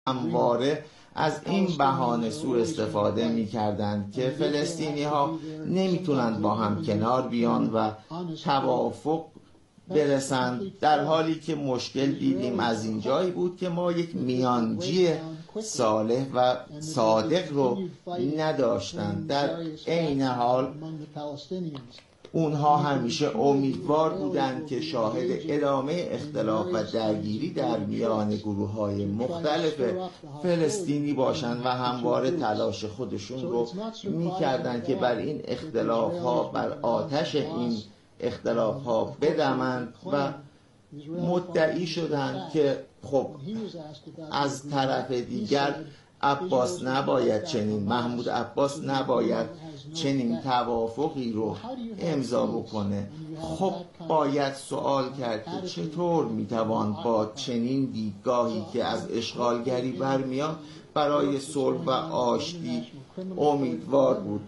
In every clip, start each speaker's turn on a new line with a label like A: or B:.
A: همواره از این بهانه سوء استفاده می‌کردند که فلسطینی‌ها نمیتونند با هم کنار بیان و توافق برسند، در حالی که مشکل دیدیم از این جایی بود که ما یک میانجی صالح و صادق رو نداشتند. در عین حال اونها همیشه امیدوار بودند که شاهد ادامه اختلاف و درگیری در میان گروه‌های مختلف فلسطینی باشند و همواره تلاش خودشون رو می‌کردند که بر این اختلاف‌ها، بر آتش این اختلاف‌ها بدمند و مدعی شدند که خب از طرف دیگر عباس نباید چنین، محمود عباس نباید چنین توافقی رو امضا بکنه. خب باید سوال کرد که چطور میتوان با چنین دیدگاهی که از اشغالگری برمیاد برای صلح و آشتی امیدوار بود.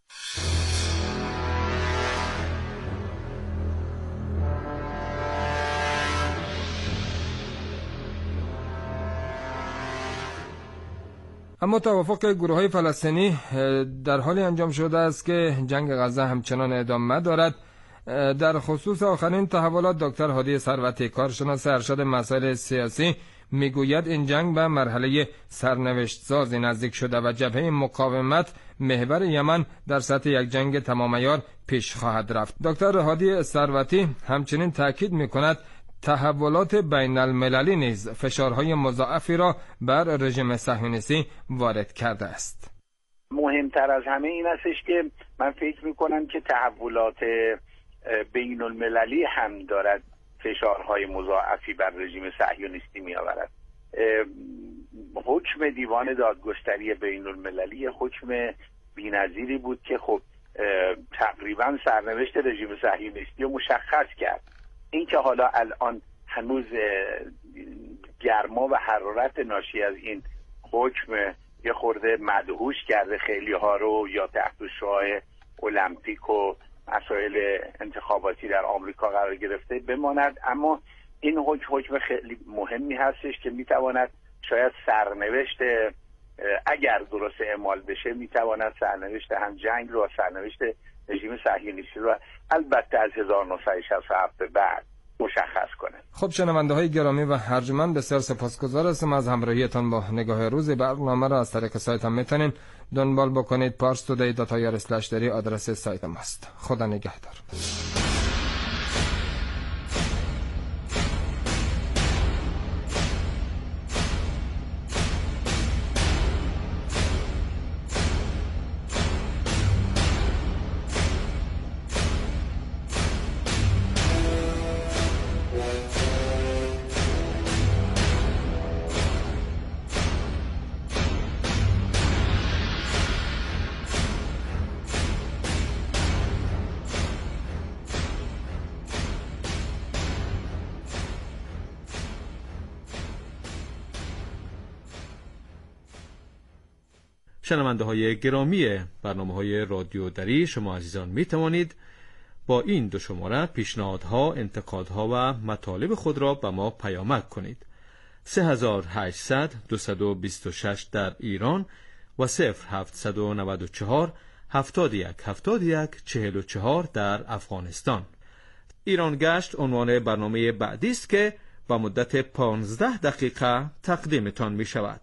B: اما توافق گروه‌های فلسطینی در حالی انجام شده است که جنگ غزه همچنان ادامه دارد. در خصوص آخرین تحولات دکتر هادی ثروتی، کارشناس ارشد مسائل سیاسی، میگوید این جنگ به مرحله سرنوشت سازی نزدیک شده و جبهه مقاومت محور یمن در سطح یک جنگ تمام عیار پیش خواهد رفت. دکتر هادی ثروتی همچنین تاکید می‌کند تحولات بین المللی نیز فشارهای مضاعفی را بر رژیم صهیونیستی وارد کرده است.
C: مهمتر از همه این استش که من فکر میکنم که تحولات بین المللی هم دارد فشارهای مضاعفی بر رژیم صهیونیستی می آورد. حکم دیوان دادگستری بین المللی حکم بی‌نظیری بود که خب تقریبا سرنوشت رژیم صهیونیستی رو مشخص کرد. این که حالا الان هنوز گرما و حرارت ناشی از این حکم یه خورده مدهوش کرده خیلی ها رو، یا تحت شعاع المپیک و مسائل انتخاباتی در آمریکا قرار گرفته بماند، اما این حکم خیلی مهمی هستش که میتواند شاید سرنوشت، اگر درست اعمال بشه، میتواند سرنوشت هم جنگ رو و سرنوشت رژیم صهیونیستی رو البته از 1967 به بعد مشخص کنه.
B: خب شنونده های گرامی و ارجمند، بسیار سپاسگزار هستم از همراهیتان با نگاه روز. برنامه را از طریق سایت هم میتونین دنبال بکنید. parstoday.ir/dari آدرس سایت ماست. خدا نگهدار.
D: شنونده های گرامی برنامه های رادیو دری، شما عزیزان می توانید با این دو شماره پیشنهادها، انتقادها و مطالب خود را به ما پیامک کنید. 3800 226 در ایران و 0794 71 71 44 در افغانستان. ایران گشت عنوان برنامه بعدی است که با مدت 15 دقیقه تقدیمتان می شود.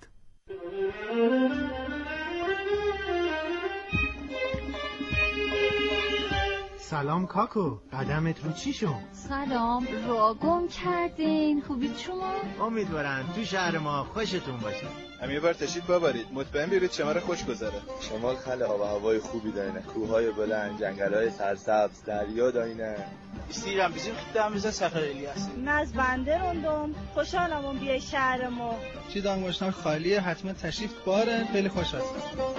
E: سلام کاکو، قدمت رو چی شد؟
F: سلام، راه گم کردین. خوبید شما؟
E: امیدوارم تو شهر ما خوشتون باشه.
G: هم یه بار تشریف ببرید، مطمئن بیرید شما را خوش گذره.
H: شمال خیلی آب و هوای خوبی دارینه، کوههای بلند، جنگل‌های سرسبز، دریا دارینه.
I: استیرم bizim خدامıza Səfər eləyəsiniz.
J: من از بنده روندم، خوشحالم اون بیای شهر ما.
I: چی دانگوشتان خالیه، حتما تشریف باره، خیلی خوش هستم.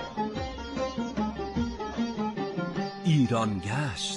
K: ایران گشت.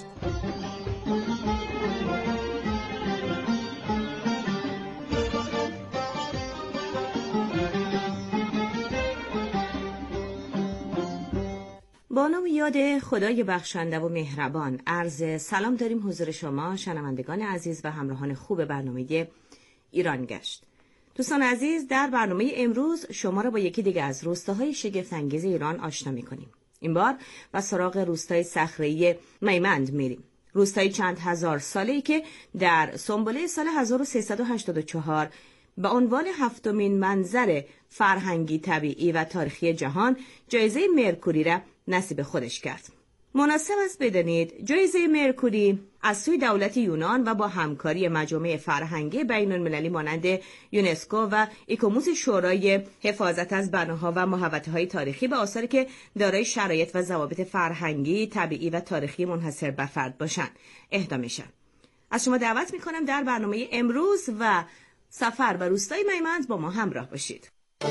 L: با نام یاد خدای بخشنده و مهربان، عرض سلام داریم حضور شما شنوندگان عزیز و همراهان خوب برنامه ایران گشت. دوستان عزیز، در برنامه امروز شما را با یکی دیگه از روستاهای شگفت‌انگیز ایران آشنا می‌کنیم. این بار با سراغ روستای صخره‌ای میمند میریم. روستایی چند هزار ساله‌ای که در سنبله سال 1384 به عنوان 7مین منظر فرهنگی، طبیعی و تاریخی جهان جایزه مرکوری را نصیب خودش کرد. مناسب است بدانید جایزه مرکوری از سوی دولت یونان و با همکاری مجامع فرهنگی بین‌المللی مانند یونسکو و ایکوموس شورای حفاظت از بناها و محوطه‌های تاریخی به آثاری که دارای شرایط و ضوابط فرهنگی، طبیعی و تاریخی منحصر به فرد باشند اهدا میشن. از شما دعوت میکنم در برنامه امروز و سفر به روستای میمند با ما همراه باشید.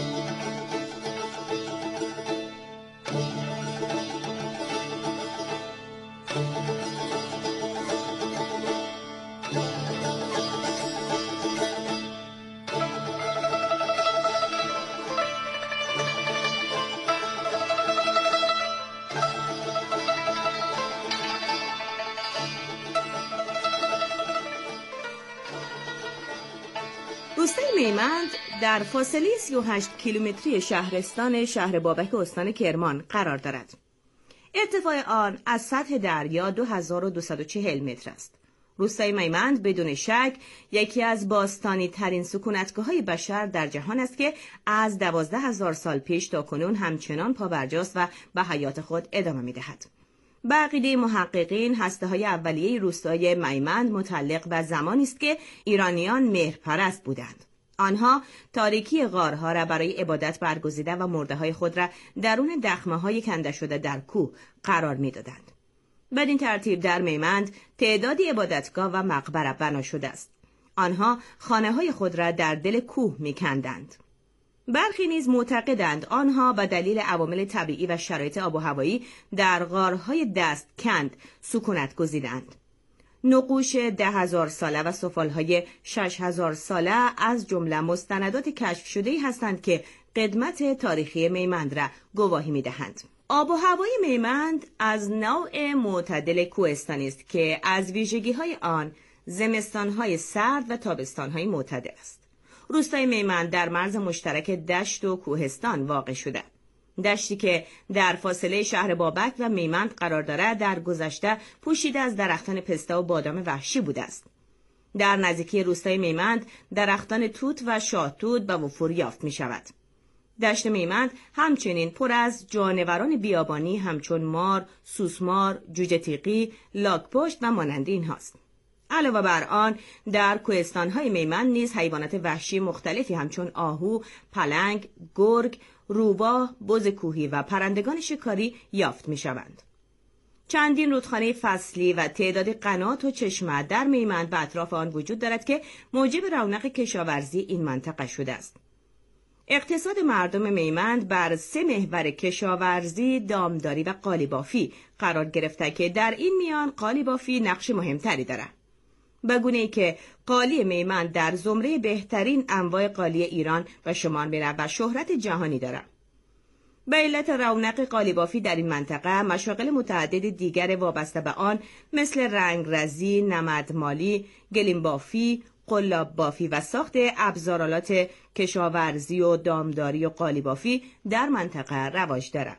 L: روستای میمند در فاصله 38 کیلومتری شهر بابک استان کرمان قرار دارد. ارتفاع آن از سطح دریا 2240 متر است. روستای میمند بدون شک یکی از باستانی ترین سکونتگاه‌های بشر در جهان است که از 12,000 سال پیش تا کنون همچنان پابرجاست و به حیات خود ادامه می‌دهد. به عقیده محققین هسته‌های اولیه روستای میمند متعلق به زمانی است که ایرانیان مهرپرست بودند. آنها تاریکی غارها را برای عبادت برگزیده و مرده‌های خود را درون دخمه‌های کنده شده در کوه قرار می‌دادند. بدین ترتیب در میمند تعدادی عبادتگاه و مقبره بنا شده است. آنها خانه‌های خود را در دل کوه می‌کندند. برخی نیز معتقدند آنها به دلیل عوامل طبیعی و شرایط آب و هوایی در غارهای دست کند سکونت گزیدند. نقوش 10,000 ساله و سفالهای 6,000 ساله از جمله مستندات کشف شده‌ای هستند که قدمت تاریخی میمند را گواهی می‌دهند. آب و هوای میمند از نوع معتدل کوهستانی است که از ویژگی‌های آن زمستان‌های سرد و تابستان‌های معتدل است. روستای میمند در مرز مشترک دشت و کوهستان واقع شده. دشتی که در فاصله شهر بابک و میمند قرار دارد در گذشته پوشیده از درختان پسته و بادام وحشی بوده است. در نزدیکی روستای میمند درختان توت و شاهتوت به وفور یافت می شود. دشت میمند همچنین پر از جانوران بیابانی همچون مار، سوسمار، جوجه تیغی، لاک‌پشت و مانند اینهاست. علاوه بر آن در کوهستان‌های میمند نیز حیوانات وحشی مختلفی همچون آهو، پلنگ، گرگ، روباه، بز کوهی و پرندگان شکاری یافت می‌شوند. چندین رودخانه فصلی و تعدادی قنات و چشمه در میمند و اطراف آن وجود دارد که موجب رونق کشاورزی این منطقه شده است. اقتصاد مردم میمند بر 3 محور کشاورزی، دامداری و قالیبافی قرار گرفته که در این میان قالیبافی نقش مهمتری دارد. به گونه‌ای که قالی میمند در زمره بهترین انواع قالی ایران به شمار می‌رود و شهرت جهانی دارد. به علت رونق قالیبافی در این منطقه مشاغل متعدد دیگر وابسته به آن مثل رنگرزی، نمدمالی، گلیمبافی، قلاب بافی و ساخت ابزارالات کشاورزی و دامداری و قالیبافی در منطقه رواج دارد.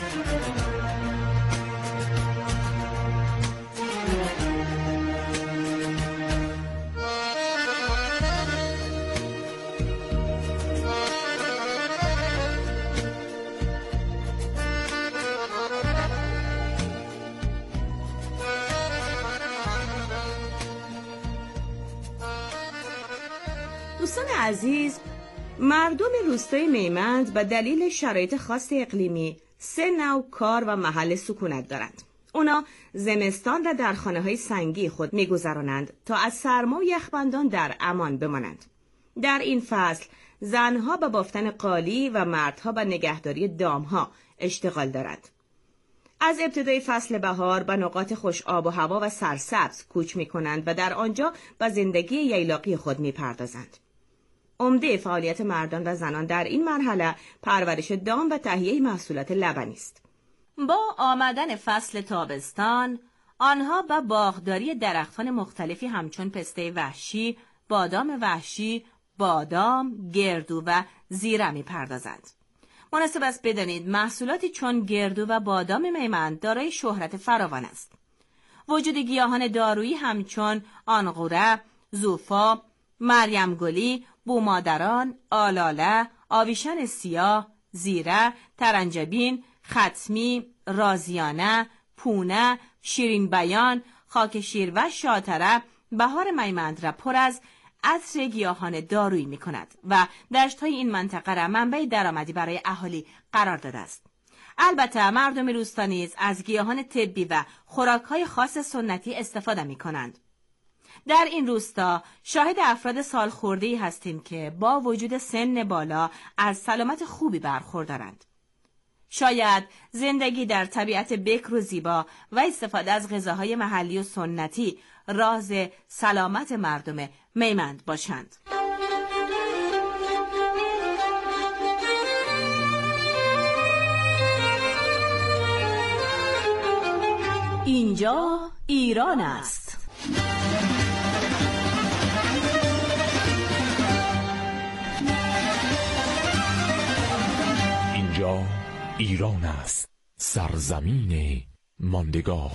L: دوستان عزیز، مردم روستای میمند به دلیل شرایط خاص اقلیمی 3 نوع کار و محل سکونت دارند. اونا زمستان را در خانه‌های سنگی خود می‌گذرانند تا از سرما و یخبندان در امان بمانند. در این فصل زنها به بافتن قالی و مردها به نگهداری دامها اشتغال دارند. از ابتدای فصل بهار به نقاط خوش آب و هوا و سرسبز کوچ می‌کنند و در آنجا به زندگی ییلاقی خود می‌پردازند. عمده فعالیت مردان و زنان در این مرحله پرورش دام و تهیه محصولات لبنی است. با آمدن فصل تابستان، آنها به باغداری درختان مختلفی همچون پسته وحشی، بادام وحشی، بادام، گردو و زیره می‌پردازند. مناسب است بدانید محصولاتی چون گردو و بادام میمند دارای شهرت فراوان است. وجود گیاهان دارویی همچون آنغوره، زوفا، مریم گلی، بومادران، آلاله، آویشن سیاه، زیره، ترنجبین، ختمی، رازیانه، پونه، شیرین بیان، خاک شیر و شاتره بهار میمند را پر از عطر گیاهان دارویی می کند و دشت‌های این منطقه را منبع درآمدی برای اهالی قرار داده است. البته مردم روستا نیز از گیاهان طبی و خوراک‌های خاص سنتی استفاده می کنند. در این روستا شاهد افراد سالخورده‌ای هستیم که با وجود سن بالا از سلامت خوبی برخوردارند. شاید زندگی در طبیعت بکر و زیبا و استفاده از غذاهای محلی و سنتی راز سلامت مردم میمند باشند. اینجا ایران است.
K: اینجا ایران است، سرزمین ماندگار.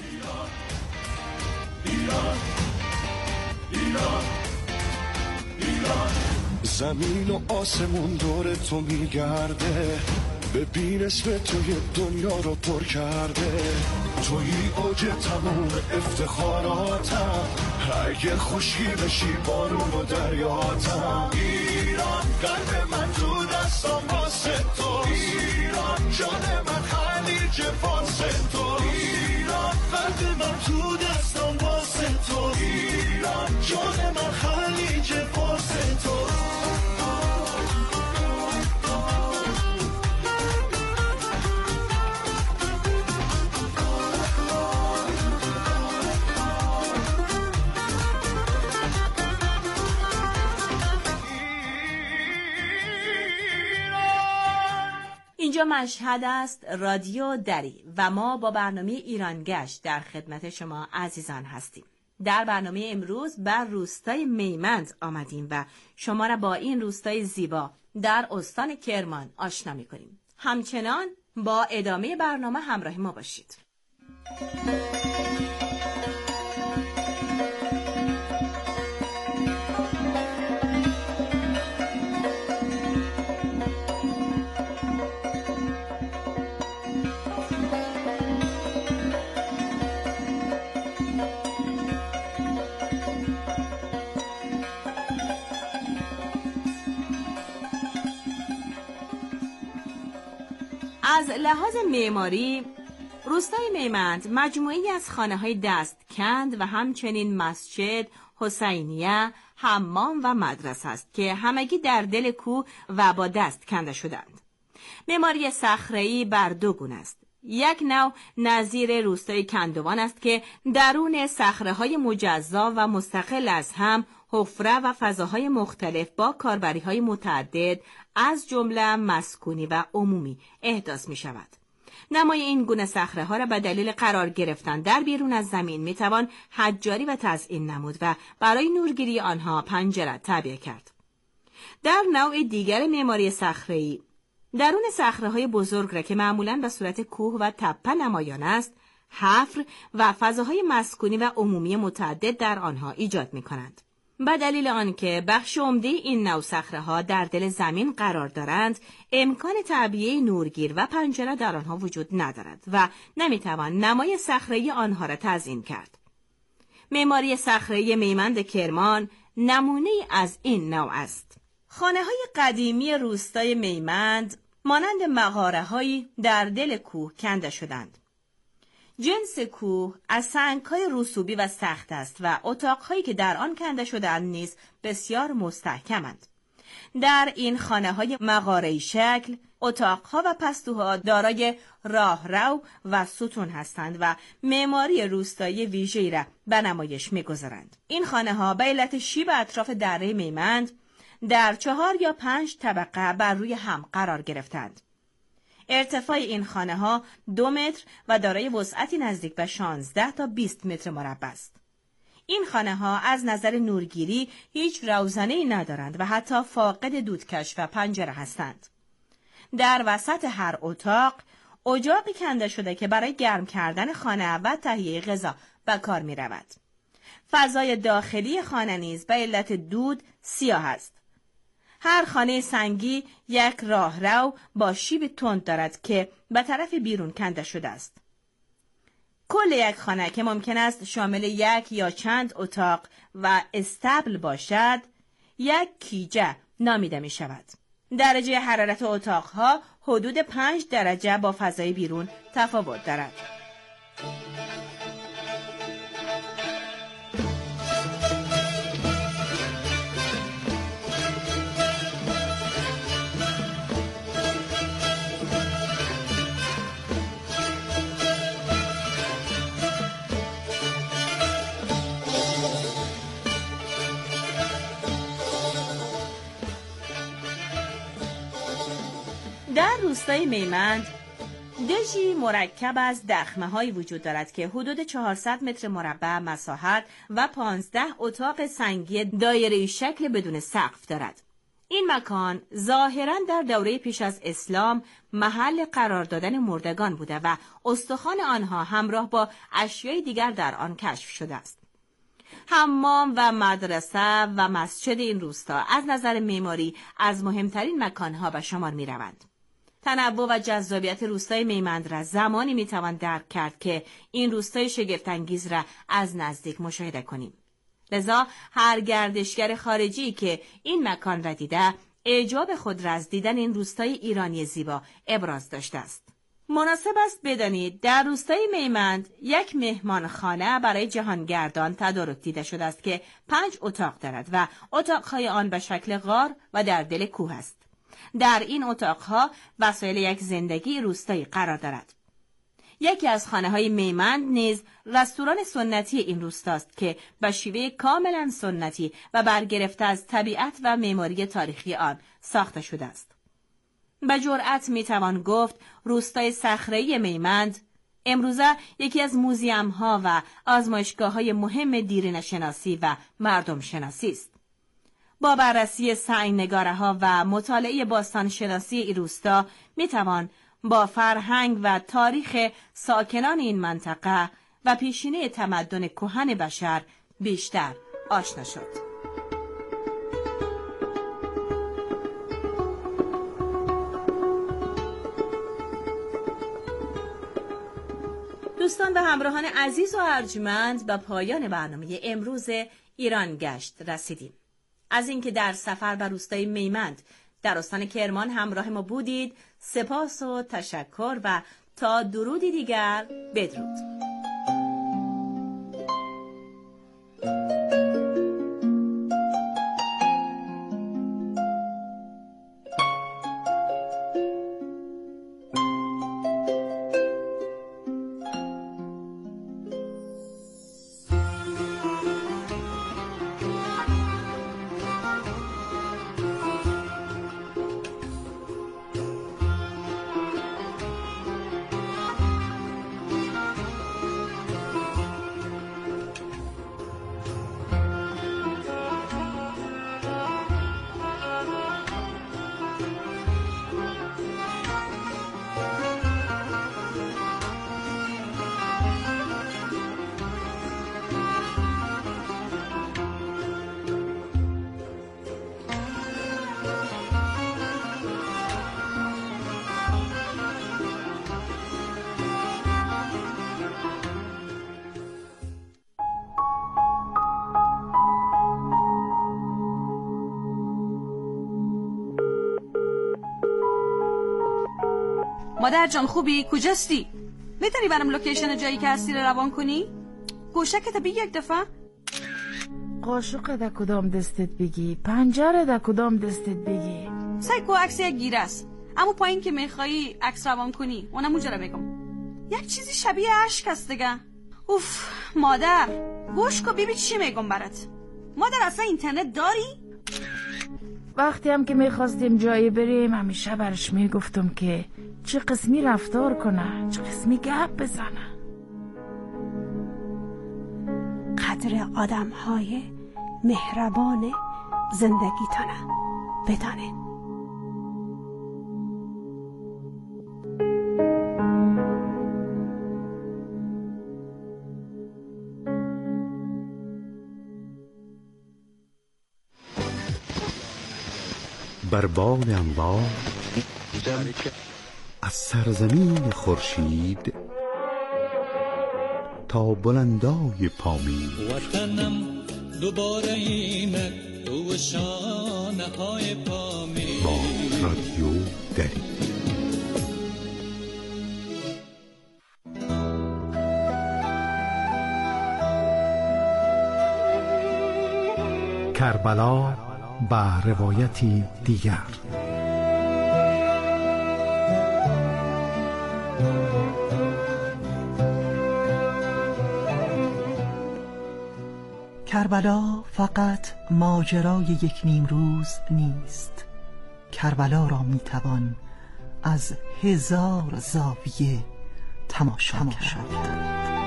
M: زمین و آسمون دور تو میگرده، ببین اسم توی دنیا رو پر کرده. توی اوج تموم افتخاراتم، اگه خوشی بشی بارون و دریاتم. ایران قلب من تو دستم واسه تو، ایران جان من خلیج فارس تو، ایران قلب من تو دستم واسه تو، ایران جان من خلیج فارس تو.
L: اینجا مشهد است، رادیو دری و ما با برنامه ایران گشت در خدمت شما عزیزان هستیم. در برنامه امروز بر روستای میمند آمدیم و شما را با این روستای زیبا در استان کرمان آشنا می‌کنیم. همچنان با ادامه برنامه همراه ما باشید. از لحاظ معماری روستای میمند مجموعی از خانه‌های دستکند و همچنین مسجد، حسینیه، حمام و مدرسه است که همگی در دل کوه و با دست کنده شدند. معماری صخره‌ای بر دو گونه است. یک نوع نظیر روستای کندوان است که درون صخره‌های مجزا و مستقل از هم حفره و فضاهای مختلف با کاربری‌های متعدد از جمله مسکونی و عمومی احداث می شود. نمای این گونه صخره‌ها را به دلیل قرار گرفتن در بیرون از زمین می توان حجاری و تزئین نمود و برای نورگیری آنها پنجره تعبیه کرد. در نوع دیگر معماری صخره‌ای درون صخره‌های بزرگ را که معمولاً به صورت کوه و تپه نمایان است، حفر و فضاهای مسکونی و عمومی متعدد در آنها ایجاد می کنند. به دلیل آنکه بخش عمده این نوع صخره‌ها در دل زمین قرار دارند، امکان تعبیه نورگیر و پنجره در آنها وجود ندارد و نمیتوان نمای صخره‌ای آنها را تزیین کرد. معماری صخره‌ای میمند کرمان نمونه از این نوع است. خانه‌های قدیمی روستای میمند مانند مغاره‌هایی در دل کوه کنده شدند. جنس کوه از سنگ‌های رسوبی و سخت است و اتاق‌هایی که در آن کنده شده‌اند نیز بسیار مستحکمند. در این خانه‌های مغاره‌ای شکل، اتاق‌ها و پستوها دارای راهرو و ستون هستند و معماری روستایی ویژه‌ای را به نمایش می‌گذارند. این خانه‌ها به علت شیب اطراف دره میمند در 4 یا 5 طبقه بر روی هم قرار گرفتند. ارتفاع این خانه‌ها 2 متر و دارای وسعتی نزدیک به 16 تا 20 متر مربع است. این خانه ها از نظر نورگیری هیچ روزنه‌ای ندارند و حتی فاقد دودکش و پنجره هستند. در وسط هر اتاق اجاقی کنده شده که برای گرم کردن خانه و تهیه غذا به کار می رود. فضای داخلی خانه نیز به علت دود سیاه است. هر خانه سنگی یک راهرو با شیب تند دارد که به طرف بیرون کنده شده است. کل یک خانه که ممکن است شامل یک یا چند اتاق و استبل باشد، یک کیجه نامیده می شود. درجه حرارت اتاقها حدود 5 درجه با فضای بیرون تفاوت دارد. در روستای میمند دژی مرکب از دخمه‌هایی وجود دارد که حدود 400 متر مربع مساحت و 15 اتاق سنگی دایره‌ای شکل بدون سقف دارد. این مکان ظاهراً در دوره پیش از اسلام محل قرار دادن مردگان بوده و استخوان آنها همراه با اشیای دیگر در آن کشف شده است. حمام و مدرسه و مسجد این روستا از نظر معماری از مهمترین مکانها به شمار می روند. تنوع و جذابیت روستای میمند را زمانی می توان درک کرد که این روستای شگفت‌انگیز را از نزدیک مشاهده کنیم. لذا هر گردشگر خارجی که این مکان را دیده، اعجاب خود را از دیدن این روستای ایرانی زیبا ابراز داشته است. مناسب است بدانید در روستای میمند یک مهمانخانه برای جهانگردان تدارک دیده شده است که 5 اتاق دارد و اتاقهای آن به شکل غار و در دل کوه است. در این اتاقها وسایل یک زندگی روستایی قرار دارد. یکی از خانه‌های میمند نیز رستوران سنتی این روستاست که به شیوه کاملا سنتی و برگرفته از طبیعت و معماری تاریخی آن ساخته شده است. به جرأت میتوان گفت روستای صخره‌ای میمند امروزه یکی از موزیم‌ها و آزمایشگاه‌های مهم دیرینه‌شناسی و مردم شناسی است. با بررسی سنگ‌نگاره‌ها و مطالعه باستانشناسی این روستا میتوان با فرهنگ و تاریخ ساکنان این منطقه و پیشینه تمدن کهن بشر بیشتر آشنا شد. دوستان و همراهان عزیز و ارجمند به پایان برنامه امروز ایران گشت رسیدیم. از اینکه در سفر به روستای میمند در استان کرمان همراه ما بودید سپاس و تشکر و تا درودی دیگر بدرود.
N: مادر جان خوبی؟ کجاستی؟ میتونی برام لوکیشن جایی که هستی رو روان کنی؟ گوشکت بگی یک دفعه؟
O: قاشق در کدام دستت بگی؟ پنجره در کدام دستت بگی؟
N: سایکو عکس یک گیره است. اما پایین که میخوایی عکس روان کنی اونم اونجا رو بگم. یک چیزی شبیه اشک است دیگه. اوف مادر گوش کن ببین چی میگم برات. مادر اصلا اینترنت داری؟
O: وقتی هم که میخواستیم جایی بریم همیشه برش میگفتم که چه قسمی رفتار کنه، چه قسمی گپ بزنه.
N: قدر
P: خاطر آدم‌های مهربان زندگیتونه بدانید.
Q: بر باد انوار از سرزمین خورشید تا بلندای پامین،
R: وطنم دوباره اینک تو شانه های پامین.
Q: با رادیو دری.
S: کربلا با روایتی دیگر.
T: کربلا فقط ماجرای یک نیمروز نیست. کربلا را میتوان از 1000 زاویه تماشا کرد.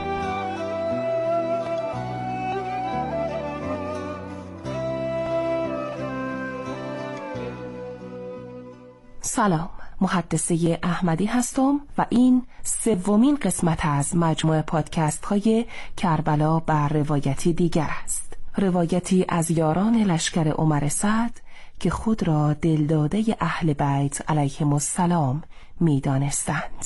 U: سلام، محدثه احمدی هستم و این 3مین قسمت از مجموعه پادکست های کربلا بر روایتی دیگر است. روایتی از یاران لشکر عمر سعد که خود را دلداده اهل بیت علیهم السلام می دانستند.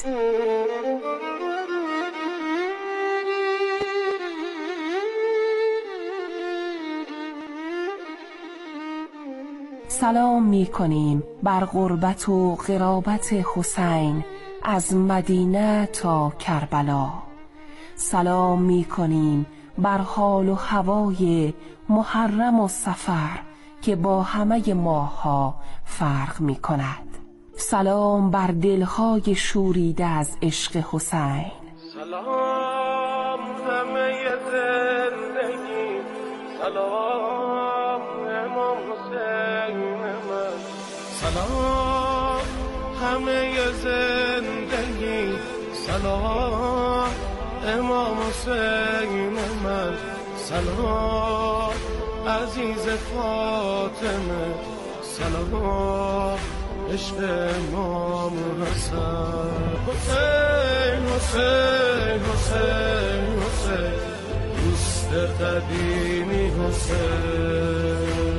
U: سلام می کنیم بر غربت و غرابت حسین از مدینه تا کربلا. سلام می کنیم بر حال و هوای محرم و صفر که با همه ماها فرق می کند. سلام بر دلهای شوریده از عشق حسین.
V: سلام همه زندگی، سلام امام حسین من. سلام همه زندگی، سلام امام حسین من. سلام عزیز فاطمه، سلام عشق امام حسین. حسین حسین حسین حسین دوست قدیمی حسین.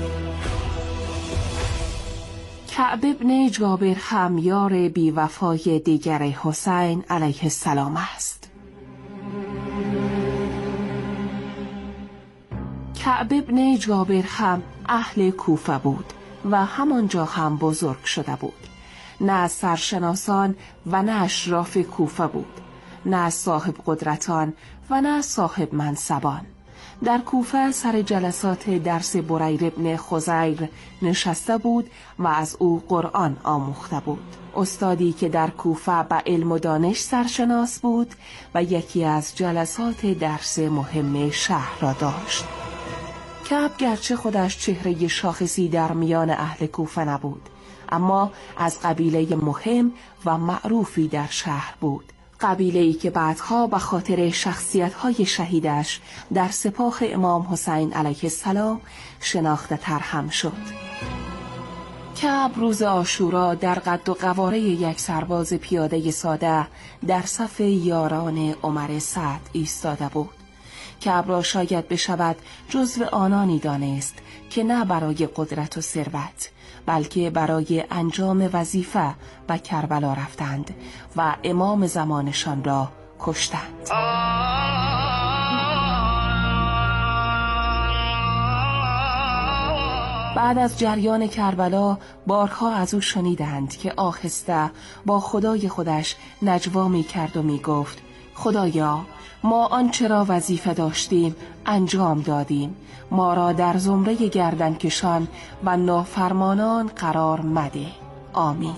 U: کعب ابن جابر هم یار بی وفای دیگر حسین علیه السلام است. کعب ابن جابر هم اهل کوفه بود و همانجا هم بزرگ شده بود. نه از سرشناسان و نه اشراف کوفه بود، نه از صاحب قدرتان و نه صاحب منصبان. در کوفه سر جلسات درس بریر ابن خزیر نشسته بود و از او قرآن آموخته بود. استادی که در کوفه به علم و دانش سرشناس بود و یکی از جلسات درس مهم شهر را داشت. کعب گرچه خودش چهره شاخصی در میان اهل کوفه نبود، اما از قبیله مهم و معروفی در شهر بود. قبیله‌ای که بعدها به خاطر شخصیت‌های شهیدش در سپاه امام حسین علیه السلام شناخته تر هم شد. کعب روز عاشورا در قد و قواره یک سرباز پیاده ساده در صف یاران عمر سعد ایستاده بود. کعب را شاید بشود جزو آنانی دانست که نه برای قدرت و ثروت بلکه برای انجام وظیفه به کربلا رفتند و امام زمانشان را کشتند. بعد از جریان کربلا بارها از او شنیدند که آهسته با خدای خودش نجوا می کرد و می گفت: خدایا، ما آنچه را وظیفه داشتیم انجام دادیم، ما را در زمره گردنکشان و نافرمانان قرار مده. آمین.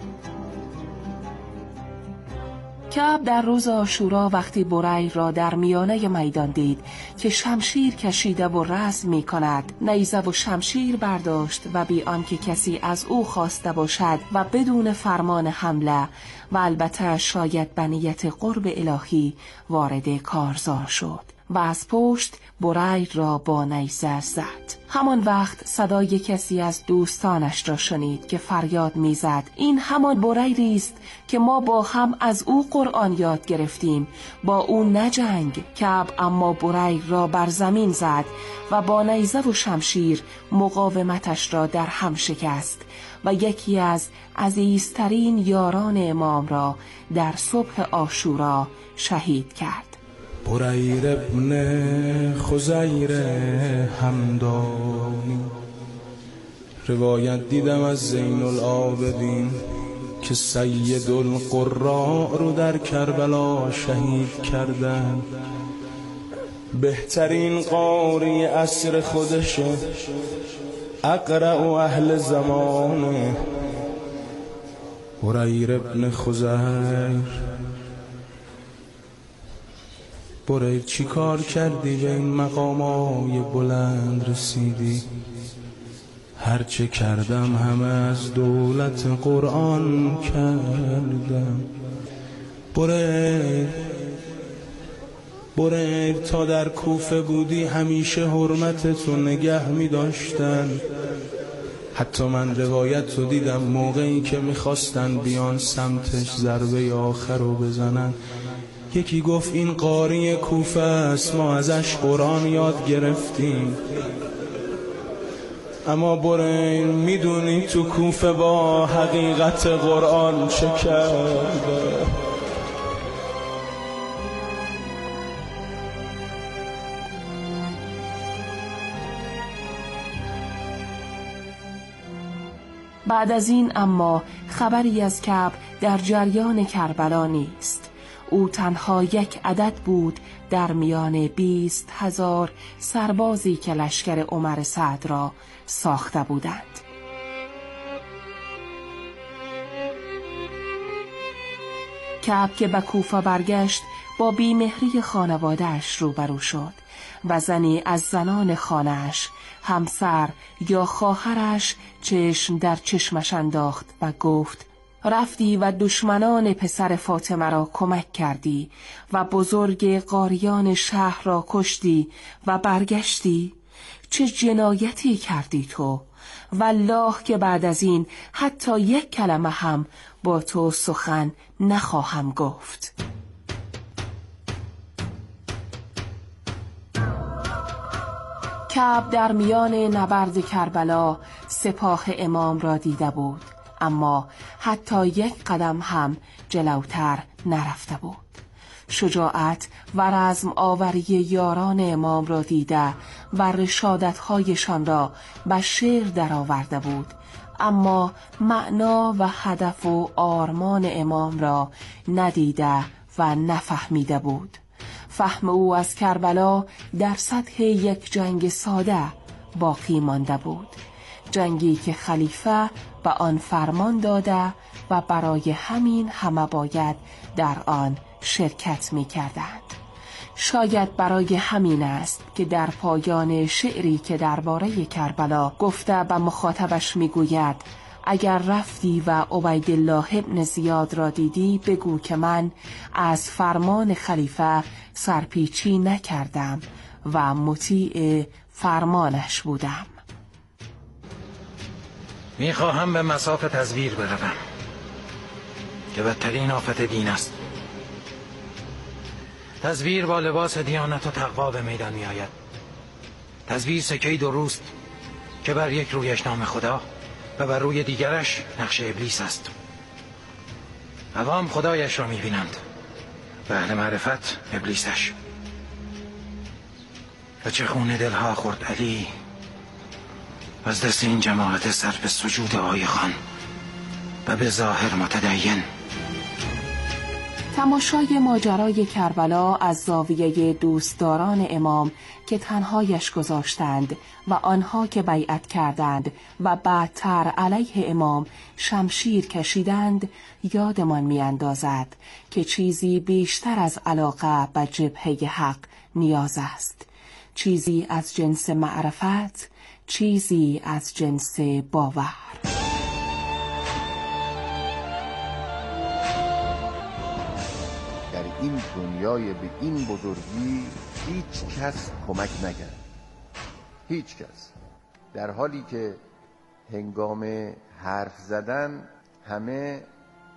U: کعب در روز عاشورا وقتی بریر را در میانه میدان دید که شمشیر کشیده و رزم می کند، نیزه و شمشیر برداشت و بی آنکه کسی از او خواسته باشد و بدون فرمان حمله و البته شاید به نیت قرب الهی وارد کارزار شد و از پشت بریر را با نیزه زد. همان وقت صدای کسی از دوستانش را شنید که فریاد میزد: این همان بریری است که ما با هم از او قرآن یاد گرفتیم، با او نجنگ. کعب اما بریر را بر زمین زد و با نیزه و شمشیر مقاومتش را در هم شکست و یکی از عزیزترین یاران امام را در صبح عاشورا شهید کرد.
A: بریر ابن خزیر همدانی روایت دیدم از زین العابدین که سید القراء رو در کربلا شهید کردن. بهترین قاری عصر خودشه، اقرأ اهل زمانه. بریر ابن خزیر، بریر چی کار کردی به این مقامای بلند رسیدی؟ هرچه کردم همه از دولت قرآن کردم. بریر تا در کوفه بودی همیشه حرمتتو نگه می داشتن. حتی من روایت رو دیدم موقعی که میخواستن بیان سمتش ضربه آخر رو بزنن، یکی گفت این قاری کوفه است، ما ازش قرآن یاد گرفتیم. اما بریر میدونی تو کوفه با حقیقت قرآن چه کرده؟
U: بعد از این اما خبری از کعب در جریان کربلا نیست. او تنها یک عدد بود در میان 20,000 سربازی که لشکر عمر سعد را ساخته بودند. کعب که به کوفه برگشت با بیمهری خانواده‌اش روبرو شد و زنی از زنان خانه‌اش، همسر یا خواهرش، چشم در چشمش انداخت و گفت: رفتی و دشمنان پسر فاطمه را کمک کردی و بزرگ قاریان شهر را کشتی و برگشتی؟ چه جنایتی کردی تو؟ والله که بعد از این حتی یک کلمه هم با تو سخن نخواهم گفت. کعب در میان نبرد کربلا سپاه امام را دیده بود، اما حتی یک قدم هم جلوتر نرفته بود. شجاعت و رزم آوری یاران امام را دیده و رشادت‌هایشان را به شعر درآورده بود، اما معنا و هدف و آرمان امام را ندیده و نفهمیده بود. فهم او از کربلا در سطح یک جنگ ساده باقی مانده بود، جنگی که خلیفه به آن فرمان داده و برای همین همه باید در آن شرکت می کردند. شاید برای همین است که در پایان شعری که درباره کربلا گفته به مخاطبش می گوید: اگر رفتی و عبیدالله ابن زیاد را دیدی بگو که من از فرمان خلیفه سرپیچی نکردم و مطیع فرمانش بودم.
C: میخواهم به مصاف تزویر بروم که بدترین آفت دین است. تزویر با لباس دیانت و تقوا به میدان می آید. تزویر سکه‌ای درست که بر یک رویش نام خدا و بر روی دیگرش نقش ابلیس است. عوام خدایش را می بینند و اهل معرفت ابلیسش. و چه خون دلها خورد علی از دست این جماعت سر به سجود آی خان و به ظاهر متدین.
U: تماشای ماجرای کربلا از زاویه دوستداران امام که تنهایش گذاشتند و آنها که بیعت کردند و بعدتر علیه امام شمشیر کشیدند یادمان می‌اندازد که چیزی بیشتر از علاقه به جبهه حق نیاز است، چیزی از جنس معرفت، چیزی از جنس باور.
B: این دنیای به این بزرگی هیچ کس کمک نکرد، هیچ کس، در حالی که هنگام حرف زدن همه